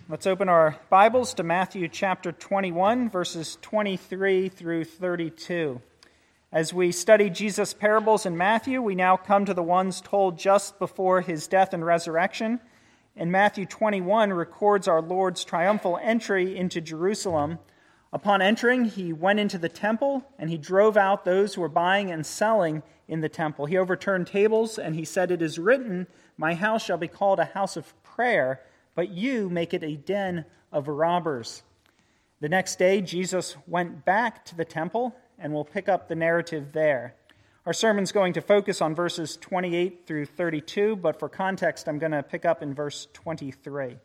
Let's open our Bibles to Matthew chapter 21, verses 23 through 32. As we study Jesus' parables in Matthew, we now come to the ones told just before his death and resurrection. And Matthew 21 records our Lord's triumphal entry into Jerusalem. Upon entering, he went into the temple, and he drove out those who were buying and selling in the temple. He overturned tables, and he said, "It is written, 'My house shall be called a house of prayer,' but you make it a den of robbers." The next day, Jesus went back to the temple, and we'll pick up the narrative there. Our sermon's going to focus on verses 28 through 32, but for context, I'm going to pick up in verse 23.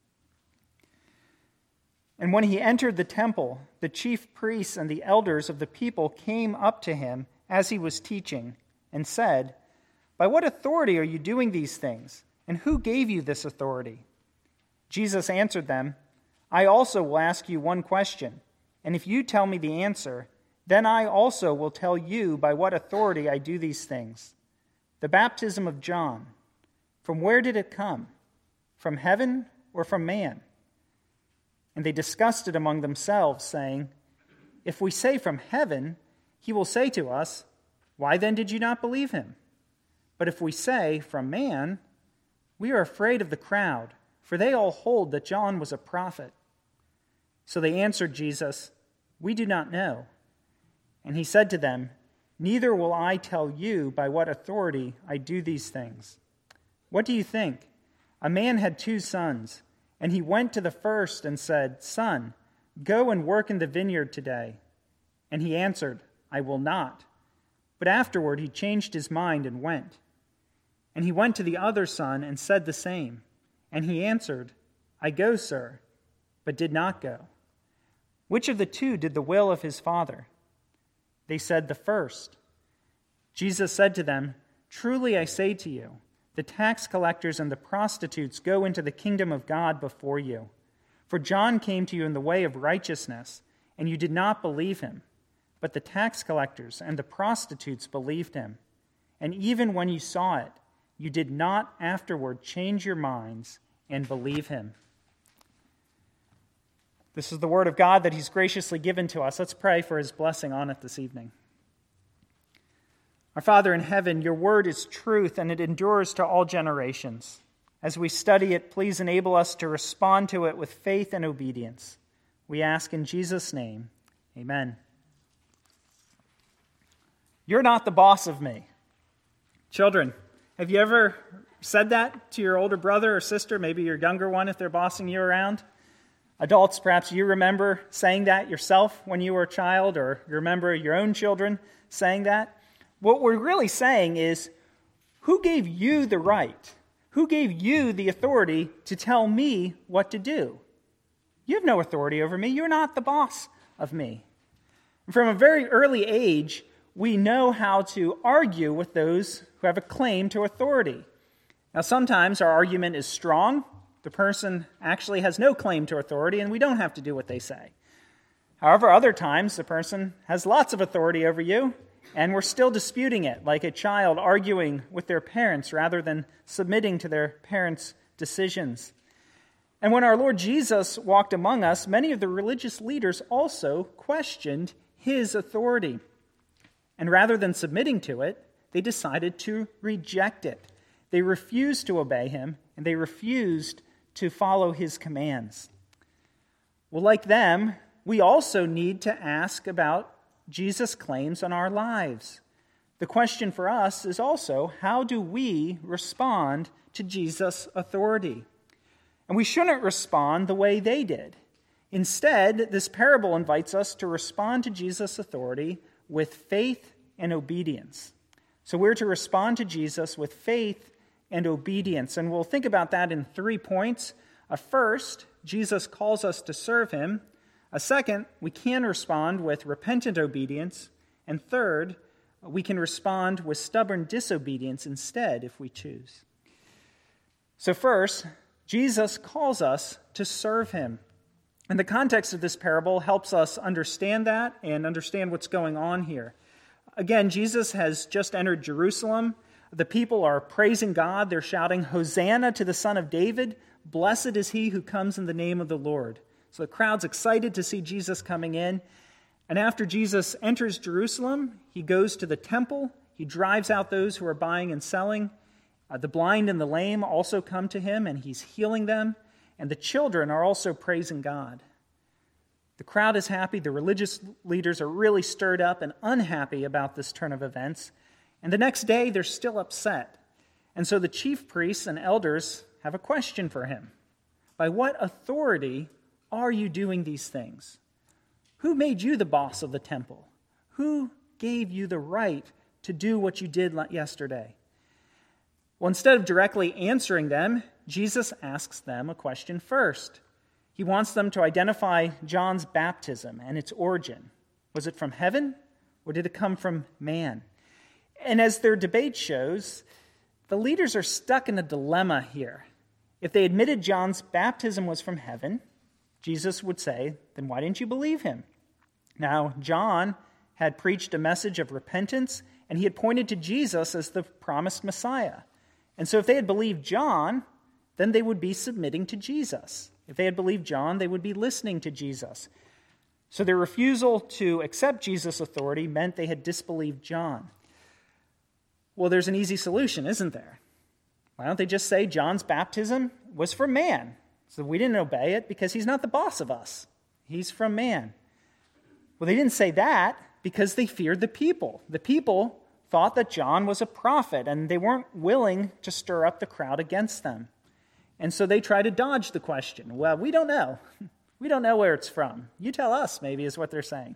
And when he entered the temple, the chief priests and the elders of the people came up to him as he was teaching and said, "By what authority are you doing these things? And who gave you this authority?" Jesus answered them, "I also will ask you one question, and if you tell me the answer, then I also will tell you by what authority I do these things. The baptism of John, from where did it come? From heaven or from man?" And they discussed it among themselves, saying, "If we say from heaven, he will say to us, 'Why then did you not believe him?' But if we say from man, we are afraid of the crowd, for they all hold that John was a prophet." So they answered Jesus, "We do not know." And he said to them, "Neither will I tell you by what authority I do these things. What do you think? A man had 2 sons, and he went to the first and said, 'Son, go and work in the vineyard today.' And he answered, 'I will not.' But afterward he changed his mind and went. And he went to the other son and said the same. And he answered, 'I go, sir,' but did not go. Which of the 2 did the will of his father?" They said, "The first." Jesus said to them, "Truly I say to you, the tax collectors and the prostitutes go into the kingdom of God before you. For John came to you in the way of righteousness, and you did not believe him. But the tax collectors and the prostitutes believed him. And even when you saw it, you did not afterward change your minds and believe him." This is the word of God that he's graciously given to us. Let's pray for his blessing on it this evening. Our Father in heaven, your word is truth, and it endures to all generations. As we study it, please enable us to respond to it with faith and obedience. We ask in Jesus' name, amen. You're not the boss of me. Children, have you ever said that to your older brother or sister, maybe your younger one if they're bossing you around? Adults, perhaps you remember saying that yourself when you were a child, or you remember your own children saying that. What we're really saying is, who gave you the right? Who gave you the authority to tell me what to do? You have no authority over me. You're not the boss of me. From a very early age, we know how to argue with those who have a claim to authority. Now, sometimes our argument is strong. The person actually has no claim to authority, and we don't have to do what they say. However, other times, the person has lots of authority over you, and we're still disputing it, like a child arguing with their parents rather than submitting to their parents' decisions. And when our Lord Jesus walked among us, many of the religious leaders also questioned his authority. And rather than submitting to it, they decided to reject it. They refused to obey him, and they refused to follow his commands. Well, like them, we also need to ask about Jesus' claims on our lives. The question for us is also, how do we respond to Jesus' authority? And we shouldn't respond the way they did. Instead, this parable invites us to respond to Jesus' authority with faith and obedience. So we're to respond to Jesus with faith and obedience. And we'll think about that in 3 points. First, Jesus calls us to serve him. Second, we can respond with repentant obedience. And third, we can respond with stubborn disobedience instead if we choose. So first, Jesus calls us to serve him. And the context of this parable helps us understand that and understand what's going on here. Again, Jesus has just entered Jerusalem. The people are praising God. They're shouting, "Hosanna to the Son of David." "Blessed is he who comes in the name of the Lord." So the crowd's excited to see Jesus coming in. And after Jesus enters Jerusalem, he goes to the temple. He drives out those who are buying and selling. The blind and the lame also come to him, and he's healing them. And the children are also praising God. The crowd is happy. The religious leaders are really stirred up and unhappy about this turn of events. And the next day, they're still upset. And so the chief priests and elders have a question for him. By what authority are you doing these things? Who made you the boss of the temple? Who gave you the right to do what you did yesterday? Well, instead of directly answering them, Jesus asks them a question first. He wants them to identify John's baptism and its origin. Was it from heaven, or did it come from man? And as their debate shows, the leaders are stuck in a dilemma here. If they admitted John's baptism was from heaven, Jesus would say, then why didn't you believe him? Now, John had preached a message of repentance, and he had pointed to Jesus as the promised Messiah. And so if they had believed John, then they would be submitting to Jesus. If they had believed John, they would be listening to Jesus. So their refusal to accept Jesus' authority meant they had disbelieved John. Well, there's an easy solution, isn't there? Why don't they just say John's baptism was from man? So we didn't obey it because he's not the boss of us. He's from man. Well, they didn't say that because they feared the people. The people thought that John was a prophet, and they weren't willing to stir up the crowd against them. And so they try to dodge the question. Well, we don't know. We don't know where it's from. You tell us, maybe, is what they're saying.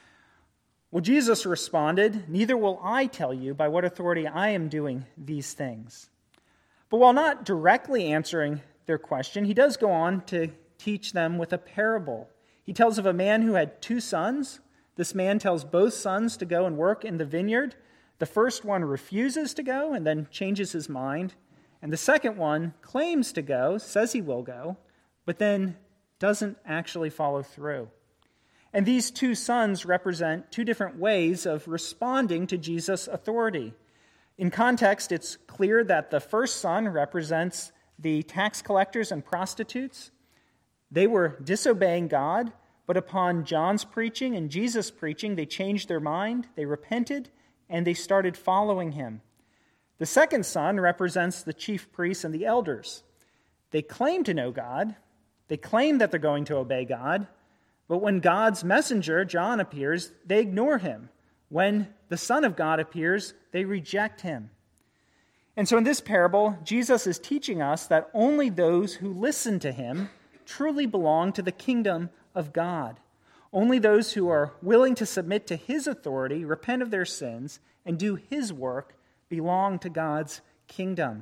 Well, Jesus responded, "Neither will I tell you by what authority I am doing these things." But while not directly answering their question, he does go on to teach them with a parable. He tells of a man who had 2 sons. This man tells both sons to go and work in the vineyard. The first one refuses to go and then changes his mind. And the second one claims to go, says he will go, but then doesn't actually follow through. And these 2 sons represent 2 different ways of responding to Jesus' authority. In context, it's clear that the first son represents the tax collectors and prostitutes. They were disobeying God, but upon John's preaching and Jesus' preaching, they changed their mind, they repented, and they started following him. The second son represents the chief priests and the elders. They claim to know God, they claim that they're going to obey God, but when God's messenger, John, appears, they ignore him. When the Son of God appears, they reject him. And so in this parable, Jesus is teaching us that only those who listen to him truly belong to the kingdom of God. Only those who are willing to submit to his authority, repent of their sins, and do his work belong to God's kingdom.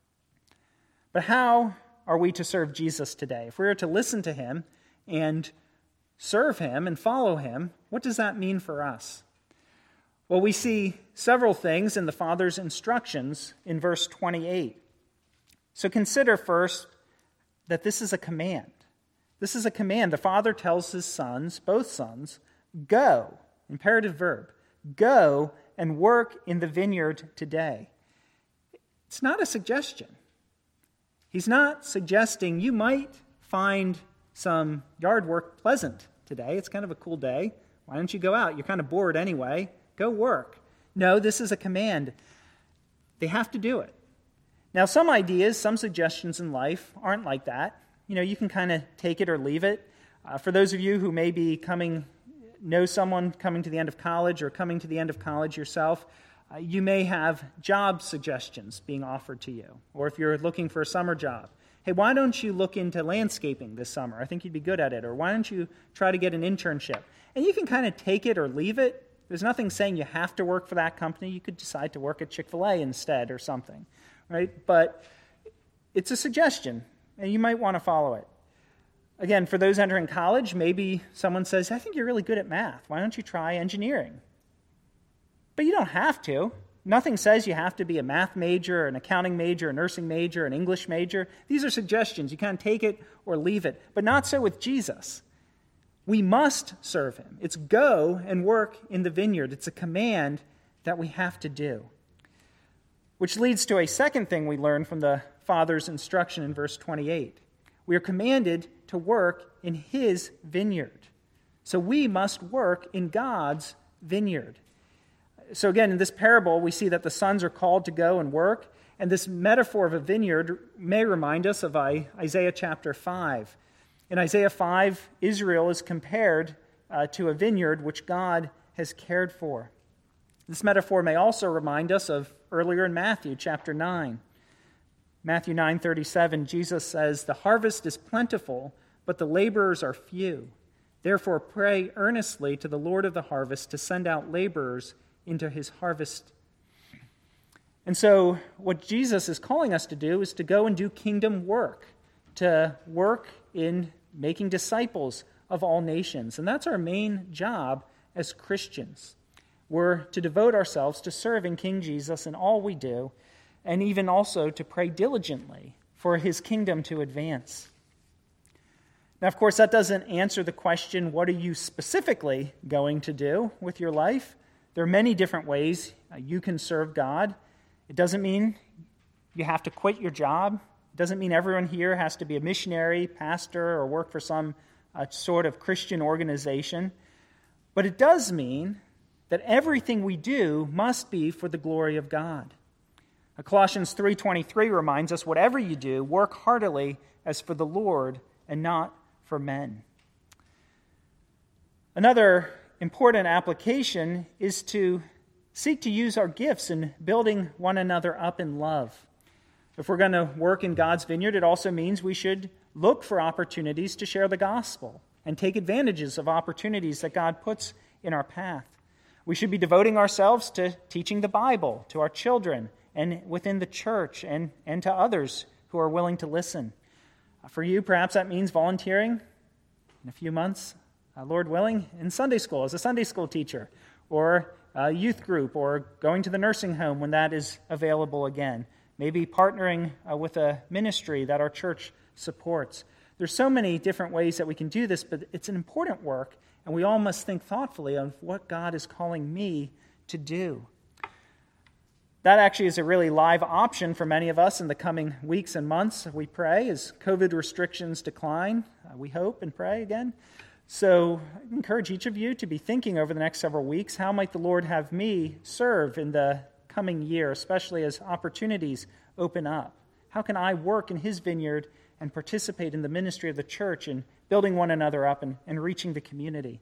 But how are we to serve Jesus today? If we are to listen to him and serve him and follow him, what does that mean for us? Well, we see several things in the Father's instructions in verse 28. So consider first that this is a command. This is a command. The Father tells his sons, both sons, go, imperative verb, go and work in the vineyard today. It's not a suggestion. He's not suggesting you might find some yard work pleasant today. It's kind of a cool day. Why don't you go out? You're kind of bored anyway. Go work. No, this is a command. They have to do it. Now, some ideas, some suggestions in life aren't like that. You can kind of take it or leave it. For those of you who may be know someone coming to the end of college or coming to the end of college yourself, you may have job suggestions being offered to you. Or if you're looking for a summer job, hey, why don't you look into landscaping this summer? I think you'd be good at it. Or why don't you try to get an internship? And you can kind of take it or leave it. There's nothing saying you have to work for that company. You could decide to work at Chick-fil-A instead or something, right? But it's a suggestion, and you might want to follow it. Again, for those entering college, maybe someone says, I think you're really good at math. Why don't you try engineering? But you don't have to. Nothing says you have to be a math major, an accounting major, a nursing major, an English major. These are suggestions. You kind of take it or leave it. But not so with Jesus. We must serve him. It's go and work in the vineyard. It's a command that we have to do. Which leads to a second thing we learn from the Father's instruction in verse 28. We are commanded to work in his vineyard. So we must work in God's vineyard. So again, in this parable, we see that the sons are called to go and work. And this metaphor of a vineyard may remind us of Isaiah chapter 5. In Isaiah 5, Israel is compared to a vineyard which God has cared for. This metaphor may also remind us of earlier in Matthew chapter 9. Matthew 9:37, Jesus says, "The harvest is plentiful, but the laborers are few. Therefore pray earnestly to the Lord of the harvest to send out laborers into his harvest." And so what Jesus is calling us to do is to go and do kingdom work, to work in making disciples of all nations. And that's our main job as Christians. We're to devote ourselves to serving King Jesus in all we do, and even also to pray diligently for his kingdom to advance. Now, of course, that doesn't answer the question, what are you specifically going to do with your life? There are many different ways you can serve God. It doesn't mean you have to quit your job. It doesn't mean everyone here has to be a missionary, pastor, or work for some sort of Christian organization. But it does mean that everything we do must be for the glory of God. Colossians 3:23 reminds us, whatever you do, work heartily as for the Lord and not for men. Another important application is to seek to use our gifts in building one another up in love. If we're going to work in God's vineyard, it also means we should look for opportunities to share the gospel and take advantages of opportunities that God puts in our path. We should be devoting ourselves to teaching the Bible to our children and within the church and to others who are willing to listen. For you, perhaps that means volunteering in a few months, Lord willing, in Sunday school as a Sunday school teacher, or a youth group, or going to the nursing home when that is available again. Maybe partnering with a ministry that our church supports. There's so many different ways that we can do this, but it's an important work, and we all must think thoughtfully of what God is calling me to do. That actually is a really live option for many of us in the coming weeks and months, we pray, as COVID restrictions decline. We hope and pray again. So I encourage each of you to be thinking over the next several weeks, how might the Lord have me serve in the coming year, especially as opportunities open up? How can I work in his vineyard and participate in the ministry of the church and building one another up and reaching the community?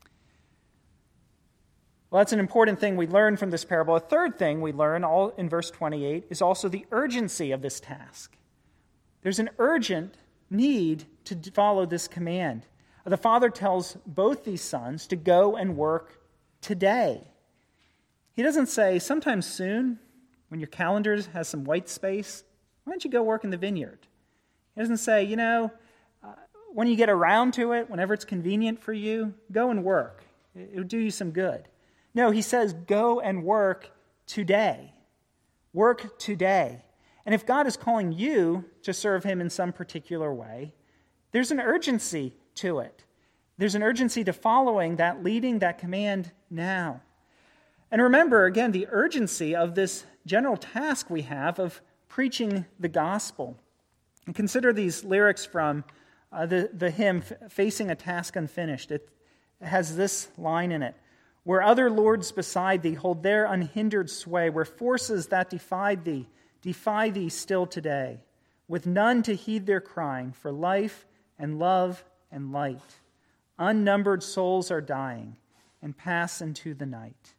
Well, that's an important thing we learn from this parable. A third thing we learn, all in verse 28, is also the urgency of this task. There's an urgent need to follow this command. The father tells both these sons to go and work today. He doesn't say, sometime soon, when your calendar has some white space, why don't you go work in the vineyard? He doesn't say, when you get around to it, whenever it's convenient for you, go and work. It'll do you some good. No, he says, go and work today. Work today. And if God is calling you to serve him in some particular way, there's an urgency to it. There's an urgency to following that, leading that command now. And remember, again, the urgency of this general task we have of preaching the gospel. And consider these lyrics from the hymn, Facing a Task Unfinished. It has this line in it. Where other lords beside thee hold their unhindered sway, where forces that defy thee still today, with none to heed their crying for life and love and light. Unnumbered souls are dying and pass into the night.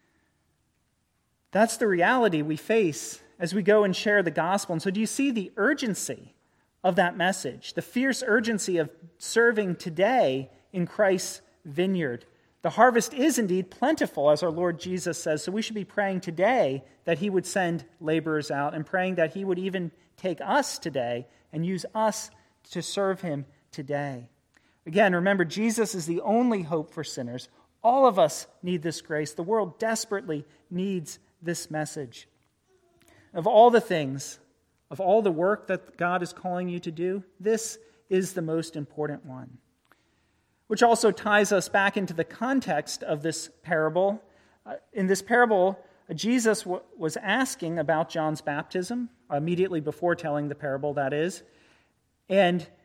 That's the reality we face as we go and share the gospel. And so do you see the urgency of that message, the fierce urgency of serving today in Christ's vineyard? The harvest is indeed plentiful, as our Lord Jesus says, so we should be praying today that he would send laborers out and praying that he would even take us today and use us to serve him today. Again, remember, Jesus is the only hope for sinners. All of us need this grace. The world desperately needs this message. Of all the things, of all the work that God is calling you to do, this is the most important one. Which also ties us back into the context of this parable. In this parable, Jesus was asking about John's baptism, immediately before telling the parable, that is. And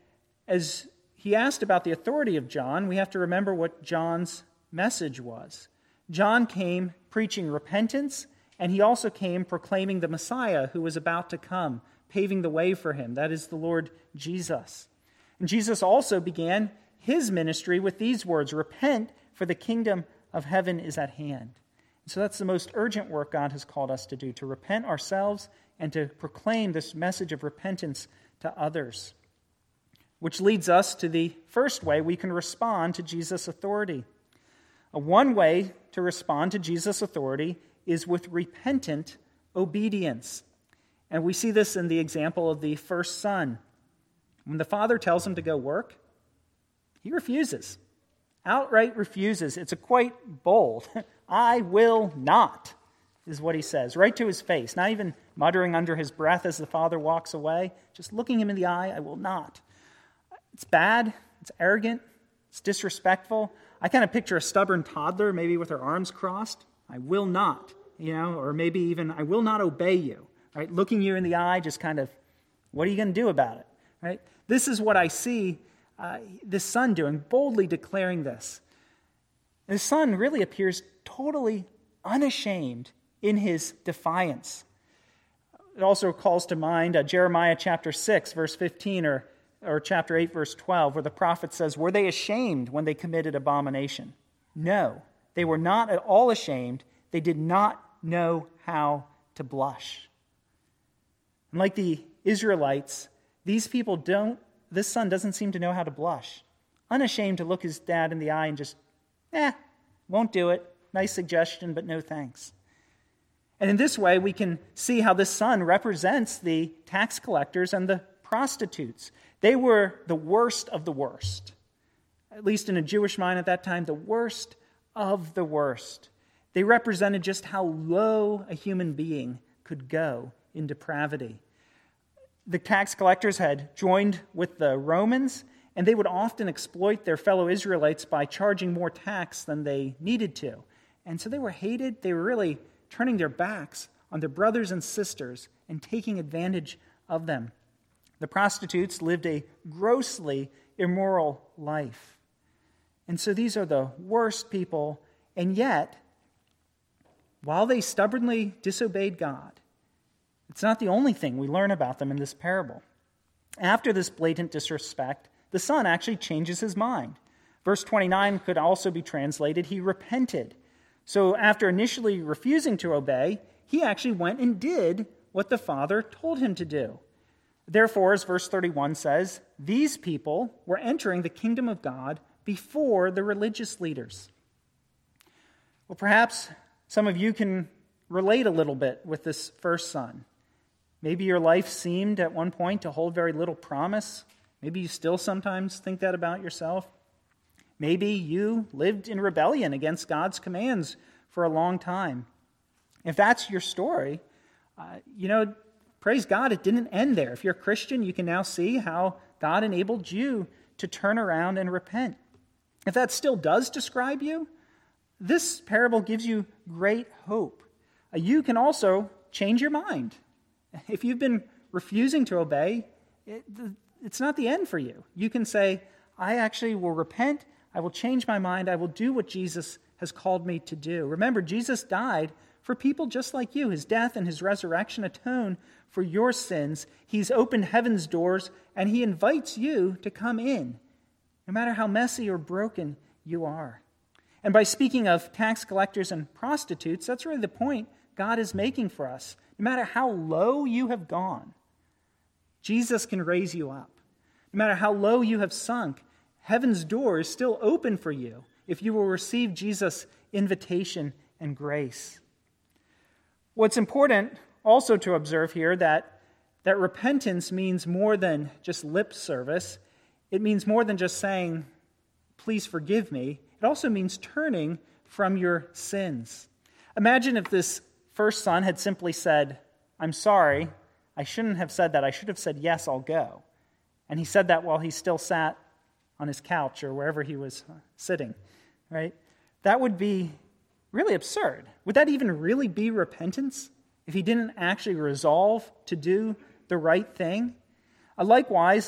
as he asked about the authority of John, we have to remember what John's message was. John came preaching repentance, and he also came proclaiming the Messiah who was about to come, paving the way for him. That is the Lord Jesus. And Jesus also began his ministry with these words, "Repent, for the kingdom of heaven is at hand." And so that's the most urgent work God has called us to do, to repent ourselves and to proclaim this message of repentance to others. Which leads us to the first way we can respond to Jesus' authority. One way to respond to Jesus' authority is with repentant obedience. And we see this in the example of the first son. When the father tells him to go work, he refuses. Outright refuses. It's quite bold. "I will not," is what he says, right to his face, not even muttering under his breath as the father walks away, just looking him in the eye, "I will not." It's bad, it's arrogant, it's disrespectful. I kind of picture a stubborn toddler, maybe with her arms crossed. "I will not," or maybe even, "I will not obey you," right? Looking you in the eye, just kind of, what are you going to do about it, right? This is what I see this son doing, boldly declaring this. The son really appears totally unashamed in his defiance. It also calls to mind Jeremiah chapter 6, verse 15, or chapter 8, verse 12, where the prophet says, "Were they ashamed when they committed abomination? No, they were not at all ashamed. They did not know how to blush." And like the Israelites, this son doesn't seem to know how to blush. Unashamed to look his dad in the eye and just, won't do it. Nice suggestion, but no thanks. And in this way, we can see how this son represents the tax collectors and the prostitutes. They were the worst of the worst. At least in a Jewish mind at that time, the worst of the worst. They represented just how low a human being could go in depravity. The tax collectors had joined with the Romans, and they would often exploit their fellow Israelites by charging more tax than they needed to. And so they were hated. They were really turning their backs on their brothers and sisters and taking advantage of them. The prostitutes lived a grossly immoral life. And so these are the worst people, and yet, while they stubbornly disobeyed God, it's not the only thing we learn about them in this parable. After this blatant disrespect, the son actually changes his mind. Verse 29 could also be translated, he repented. So after initially refusing to obey, he actually went and did what the father told him to do. Therefore, as verse 31 says, these people were entering the kingdom of God before the religious leaders. Well, perhaps some of you can relate a little bit with this first son. Maybe your life seemed at one point to hold very little promise. Maybe you still sometimes think that about yourself. Maybe you lived in rebellion against God's commands for a long time. If that's your story, praise God, it didn't end there. If you're a Christian, you can now see how God enabled you to turn around and repent. If that still does describe you, this parable gives you great hope. You can also change your mind. If you've been refusing to obey, it's not the end for you. You can say, I actually will repent, I will change my mind, I will do what Jesus has called me to do. Remember, Jesus died for people just like you. His death and his resurrection atone for your sins. He's opened heaven's doors, and he invites you to come in, no matter how messy or broken you are. And by speaking of tax collectors and prostitutes, that's really the point God is making for us. No matter how low you have gone, Jesus can raise you up. No matter how low you have sunk, heaven's door is still open for you if you will receive Jesus' invitation and grace. What's important also to observe here that repentance means more than just lip service. It means more than just saying, please forgive me. It also means turning from your sins. Imagine if this first son had simply said, I'm sorry, I shouldn't have said that. I should have said, yes, I'll go. And he said that while he still sat on his couch or wherever he was sitting, right? That would be really absurd. Would that even really be repentance if he didn't actually resolve to do the right thing? Likewise,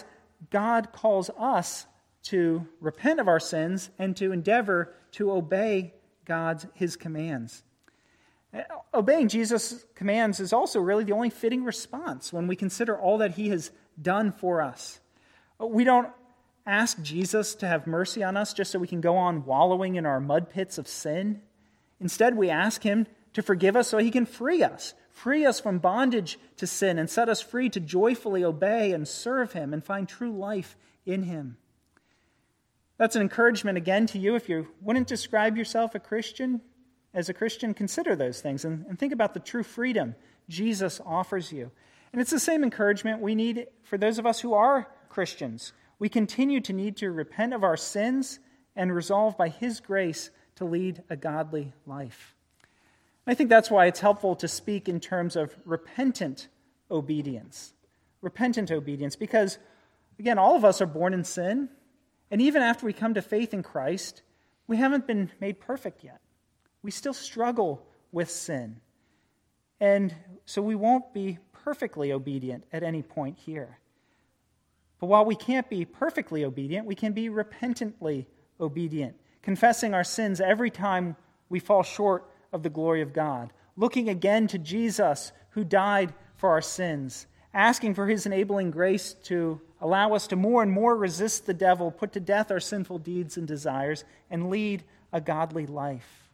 God calls us to repent of our sins and to endeavor to obey His commands. Obeying Jesus' commands is also really the only fitting response when we consider all that He has done for us. We don't ask Jesus to have mercy on us just so we can go on wallowing in our mud pits of sin. Instead, we ask Him to forgive us so He can free us from bondage to sin and set us free to joyfully obey and serve Him and find true life in Him. That's an encouragement again to you. If you wouldn't describe yourself as a Christian, consider those things and think about the true freedom Jesus offers you. And it's the same encouragement we need for those of us who are Christians. We continue to need to repent of our sins and resolve by His grace to lead a godly life. I think that's why it's helpful to speak in terms of repentant obedience. Repentant obedience, because, again, all of us are born in sin, and even after we come to faith in Christ, we haven't been made perfect yet. We still struggle with sin. And so we won't be perfectly obedient at any point here. But while we can't be perfectly obedient, we can be repentantly obedient, confessing our sins every time we fall short of the glory of God, looking again to Jesus who died for our sins, asking for His enabling grace to allow us to more and more resist the devil, put to death our sinful deeds and desires, and lead a godly life.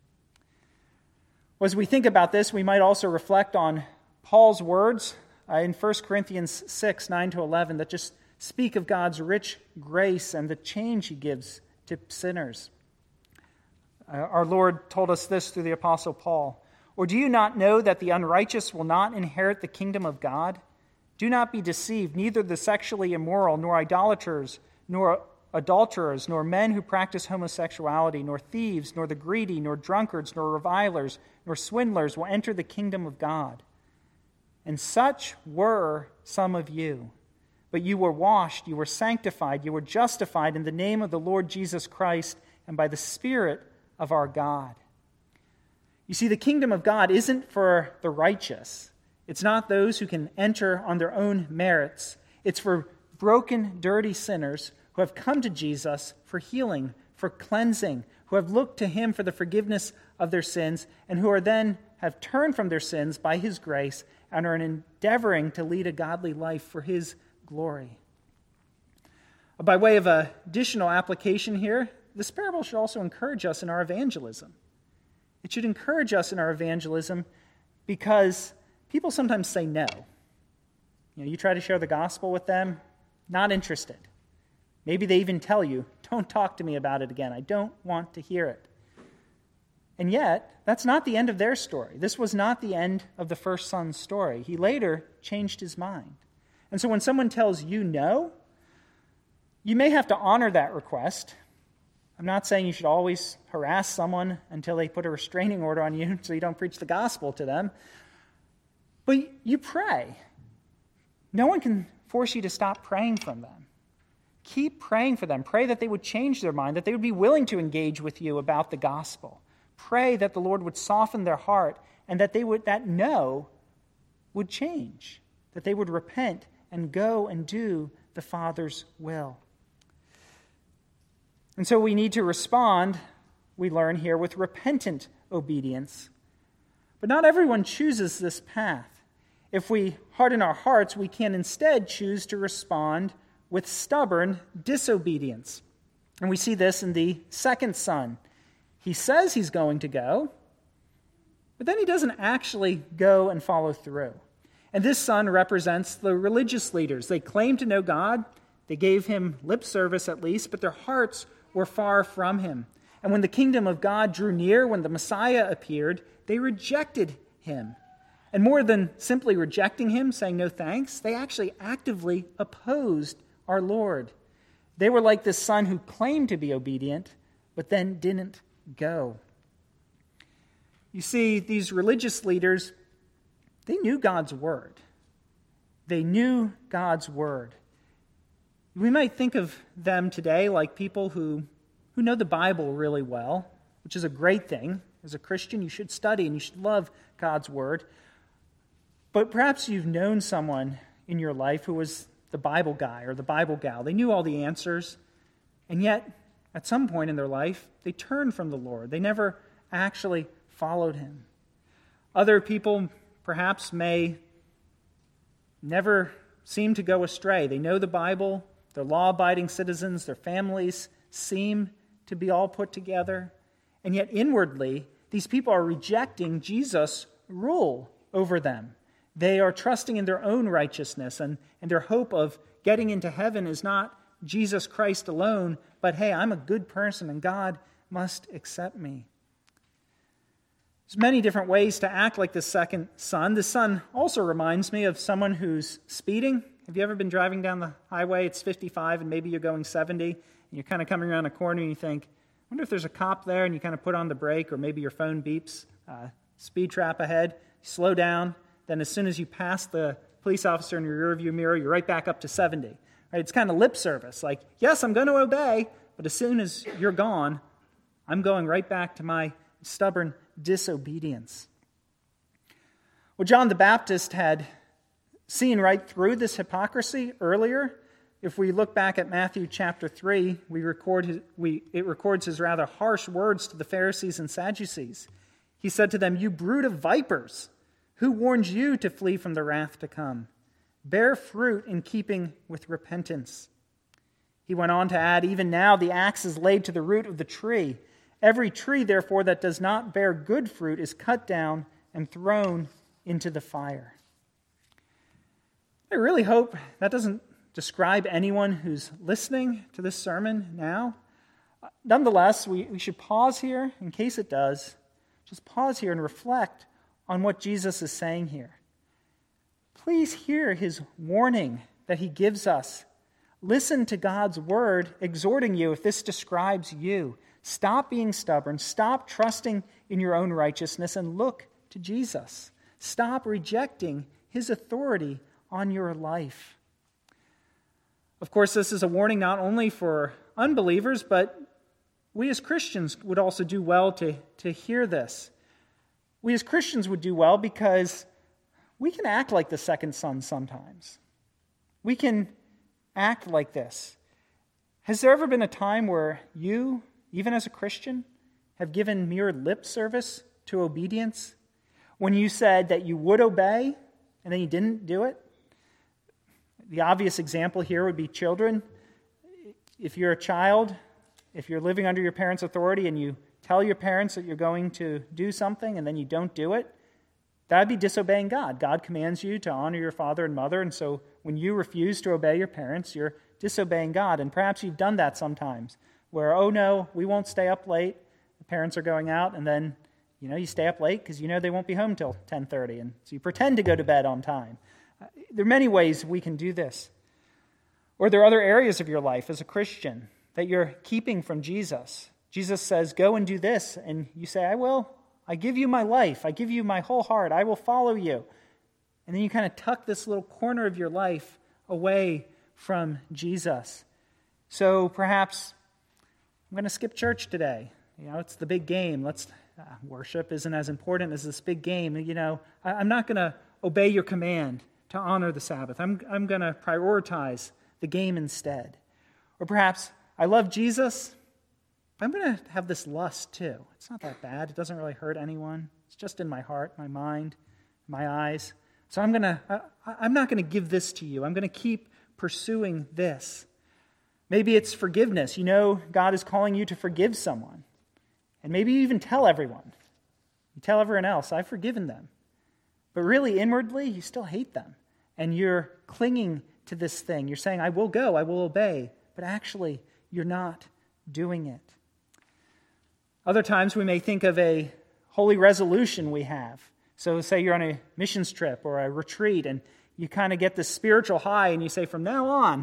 As we think about this, we might also reflect on Paul's words in 1 Corinthians 6, 9-11, that just speak of God's rich grace and the change He gives to sinners. Our Lord told us this through the Apostle Paul. Or do you not know that the unrighteous will not inherit the kingdom of God? Do not be deceived, neither the sexually immoral, nor idolaters, nor adulterers, nor men who practice homosexuality, nor thieves, nor the greedy, nor drunkards, nor revilers, nor swindlers will enter the kingdom of God. And such were some of you. But you were washed, you were sanctified, you were justified in the name of the Lord Jesus Christ and by the Spirit of our God. You see, the kingdom of God isn't for the righteous. It's not those who can enter on their own merits. It's for broken, dirty sinners who have come to Jesus for healing, for cleansing, who have looked to Him for the forgiveness of their sins, and who are then have turned from their sins by His grace and are endeavoring to lead a godly life for His glory. By way of additional application here, this parable should also encourage us in our evangelism. It should encourage us in our evangelism because people sometimes say no. You try to share the gospel with them, not interested. Maybe they even tell you, don't talk to me about it again. I don't want to hear it. And yet, that's not the end of their story. This was not the end of the first son's story. He later changed his mind. And so when someone tells you no, you may have to honor that request. I'm not saying you should always harass someone until they put a restraining order on you so you don't preach the gospel to them. But you pray. No one can force you to stop praying for them. Keep praying for them. Pray that they would change their mind, that they would be willing to engage with you about the gospel. Pray that the Lord would soften their heart and that that no would change, that they would repent and go and do the Father's will. And so we need to respond, we learn here, with repentant obedience. But not everyone chooses this path. If we harden our hearts, we can instead choose to respond with stubborn disobedience. And we see this in the second son. He says he's going to go, but then he doesn't actually go and follow through. And this son represents the religious leaders. They claimed to know God. They gave Him lip service at least, but their hearts were far from Him. And when the kingdom of God drew near, when the Messiah appeared, they rejected Him. And more than simply rejecting Him, saying no thanks, they actually actively opposed our Lord. They were like this son who claimed to be obedient, but then didn't go. You see, these religious leaders, they knew God's word. They knew God's word. We might think of them today like people who know the Bible really well, which is a great thing. As a Christian, you should study and you should love God's word. But perhaps you've known someone in your life who was the Bible guy or the Bible gal. They knew all the answers, and yet at some point in their life, they turned from the Lord. They never actually followed him. Other people perhaps may never seem to go astray. They know the Bible, they're law-abiding citizens, their families seem to be all put together, and yet inwardly, these people are rejecting Jesus' rule over them. They are trusting in their own righteousness, and their hope of getting into heaven is not Jesus Christ alone, but hey, I'm a good person and God must accept me. There's many different ways to act like the second son. The son also reminds me of someone who's speeding. Have you ever been driving down the highway? It's 55 and maybe you're going 70, and you're kind of coming around a corner and you think, I wonder if there's a cop there, and you kind of put on the brake, or maybe your phone beeps, speed trap ahead, slow down, then as soon as you pass the police officer in your rearview mirror, you're right back up to 70. Right? It's kind of lip service, like, yes, I'm going to obey, but as soon as you're gone, I'm going right back to my stubborn disobedience. Well, John the Baptist had seen right through this hypocrisy earlier. If we look back at Matthew chapter 3, it records his rather harsh words to the Pharisees and Sadducees. He said to them, "You brood of vipers, who warned you to flee from the wrath to come? Bear fruit in keeping with repentance." He went on to add, "Even now the axe is laid to the root of the tree. Every tree, therefore, that does not bear good fruit is cut down and thrown into the fire." I really hope that doesn't describe anyone who's listening to this sermon now. Nonetheless, we should pause here, in case it does. Just pause here and reflect on what Jesus is saying here. Please hear his warning that he gives us. Listen to God's word exhorting you if this describes you. Stop being stubborn. Stop trusting in your own righteousness and look to Jesus. Stop rejecting his authority on your life. Of course, this is a warning not only for unbelievers, but we as Christians would also do well to hear this. We as Christians would do well because we can act like the second son sometimes. We can act like this. Has there ever been a time where you, even as a Christian, have given mere lip service to obedience? When you said that you would obey and then you didn't do it? The obvious example here would be children. If you're a child, if you're living under your parents' authority and you tell your parents that you're going to do something and then you don't do it, that would be disobeying God. God commands you to honor your father and mother, and so when you refuse to obey your parents, you're disobeying God. And perhaps you've done that sometimes, where, oh no, we won't stay up late, the parents are going out, and then you stay up late because they won't be home till 10:30, and so you pretend to go to bed on time. There are many ways we can do this. Or there are other areas of your life as a Christian that you're keeping from Jesus. Jesus says, go and do this, and you say, I will. I give you my life. I give you my whole heart. I will follow you. And then you kind of tuck this little corner of your life away from Jesus. So perhaps I'm going to skip church today. It's the big game. Worship isn't as important as this big game. I'm not going to obey your command to honor the Sabbath. I'm going to prioritize the game instead. Or perhaps I love Jesus, but I'm going to have this lust too. It's not that bad. It doesn't really hurt anyone. It's just in my heart, my mind, my eyes. So I'm not going to give this to you. I'm going to keep pursuing this. Maybe it's forgiveness. God is calling you to forgive someone. And maybe you even tell everyone. You tell everyone else, I've forgiven them. But really, inwardly, you still hate them. And you're clinging to this thing. You're saying, I will go, I will obey. But actually, you're not doing it. Other times, we may think of a holy resolution we have. So say you're on a missions trip or a retreat, and you kind of get this spiritual high, and you say, from now on,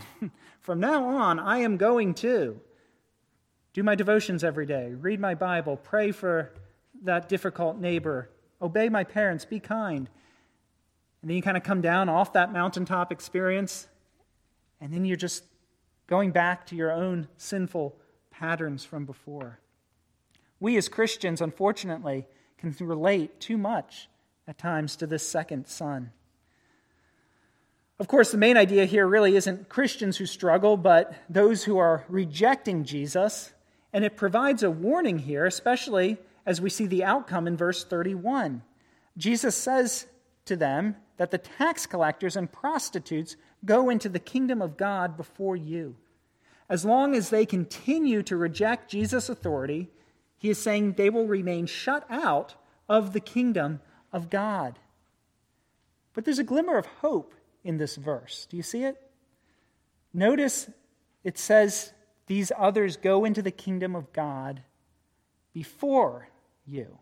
I am going to do my devotions every day, read my Bible, pray for that difficult neighbor, obey my parents, be kind. And then you kind of come down off that mountaintop experience, and then you're just going back to your own sinful patterns from before. We as Christians, unfortunately, can relate too much at times to this second son. Of course, the main idea here really isn't Christians who struggle, but those who are rejecting Jesus. And it provides a warning here, especially as we see the outcome in verse 31. Jesus says to them that the tax collectors and prostitutes go into the kingdom of God before you. As long as they continue to reject Jesus' authority, he is saying they will remain shut out of the kingdom of God. But there's a glimmer of hope in this verse. Do you see it? Notice it says these others go into the kingdom of God before you.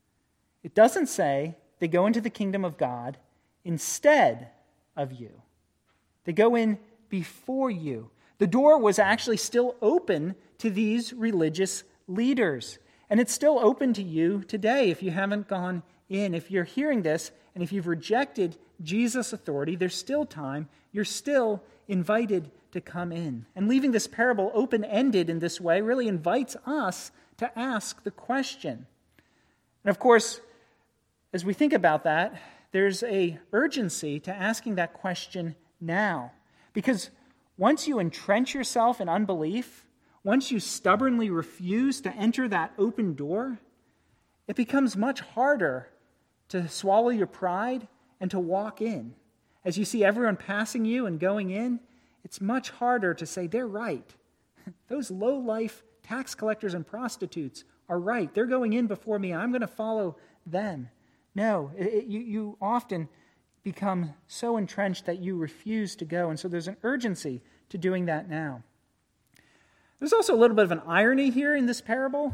It doesn't say they go into the kingdom of God instead of you. They go in before you. The door was actually still open to these religious leaders. And it's still open to you today if you haven't gone in. If you're hearing this and if you've rejected Jesus' authority, there's still time. You're still invited to come in. And leaving this parable open-ended in this way really invites us to ask the question. And of course, as we think about that, there's an urgency to asking that question now. Because once you entrench yourself in unbelief, once you stubbornly refuse to enter that open door, it becomes much harder to swallow your pride and to walk in. As you see everyone passing you and going in, it's much harder to say, they're right. Those low-life tax collectors and prostitutes are right. They're going in before me, and I'm going to follow them. No, you often become so entrenched that you refuse to go, and so there's an urgency to doing that now. There's also a little bit of an irony here in this parable.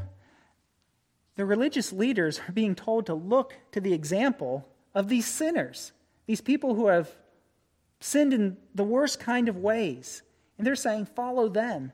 The religious leaders are being told to look to the example of these sinners, these people who have sinned in the worst kind of ways. And they're saying, follow them.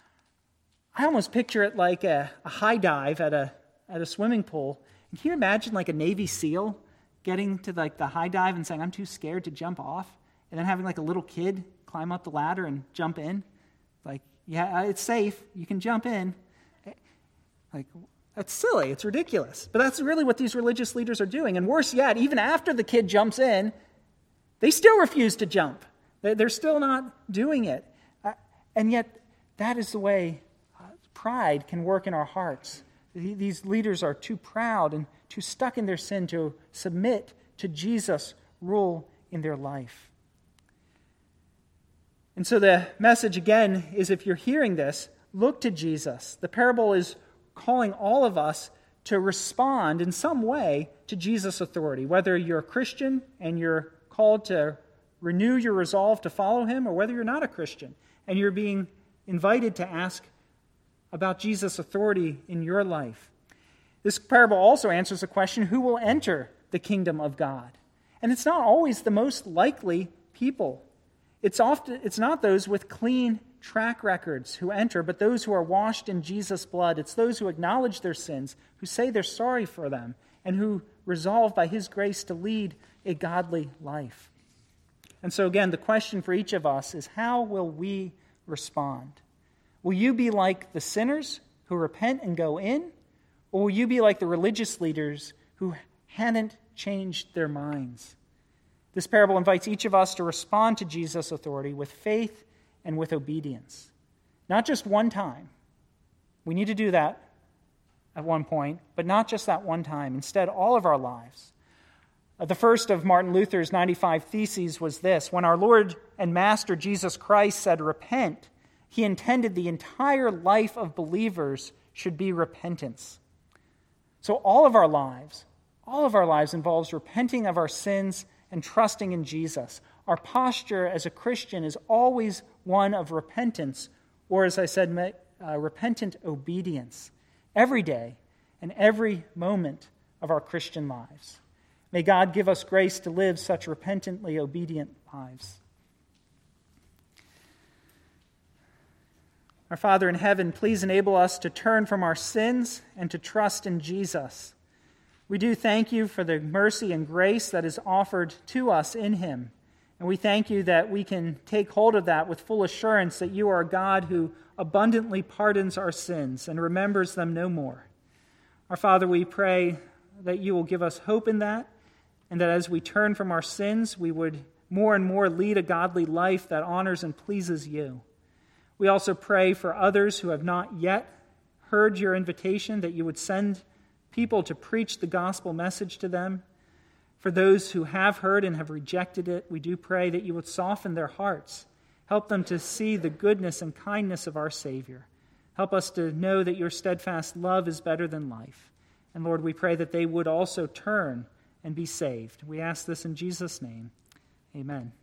I almost picture it like a high dive at a swimming pool. And can you imagine like a Navy SEAL getting to like the high dive and saying, I'm too scared to jump off? And then having like a little kid climb up the ladder and jump in? Like, yeah, it's safe. You can jump in. Like, that's silly. It's ridiculous. But that's really what these religious leaders are doing. And worse yet, even after the kid jumps in, they still refuse to jump. They're still not doing it. And yet, that is the way pride can work in our hearts. These leaders are too proud and too stuck in their sin to submit to Jesus' rule in their life. And so the message again is, if you're hearing this, look to Jesus. The parable is calling all of us to respond in some way to Jesus' authority, whether you're a Christian and you're called to renew your resolve to follow him, or whether you're not a Christian and you're being invited to ask about Jesus' authority in your life. This parable also answers the question, who will enter the kingdom of God? And it's not always the most likely people. It's not those with clean track records who enter, but those who are washed in Jesus' blood. It's those who acknowledge their sins, who say they're sorry for them, and who resolve by his grace to lead a godly life. And so again, the question for each of us is, how will we respond? Will you be like the sinners who repent and go in, or will you be like the religious leaders who hadn't changed their minds? This parable invites each of us to respond to Jesus' authority with faith and with obedience. Not just one time. We need to do that at one point, but not just that one time. Instead, all of our lives. The first of Martin Luther's 95 Theses was this: when our Lord and Master Jesus Christ said, repent, he intended the entire life of believers should be repentance. So all of our lives involves repenting of our sins and trusting in Jesus. Our posture as a Christian is always one of repentance, or as I said, repentant obedience, every day and every moment of our Christian lives. May God give us grace to live such repentantly obedient lives. Our Father in heaven, please enable us to turn from our sins and to trust in Jesus. We do thank you for the mercy and grace that is offered to us in him. And we thank you that we can take hold of that with full assurance that you are a God who abundantly pardons our sins and remembers them no more. Our Father, we pray that you will give us hope in that, and that as we turn from our sins, we would more and more lead a godly life that honors and pleases you. We also pray for others who have not yet heard your invitation, that you would send people to preach the gospel message to them. For those who have heard and have rejected it, we do pray that you would soften their hearts. Help them to see the goodness and kindness of our Savior. Help us to know that your steadfast love is better than life. And Lord, we pray that they would also turn and be saved. We ask this in Jesus' name. Amen.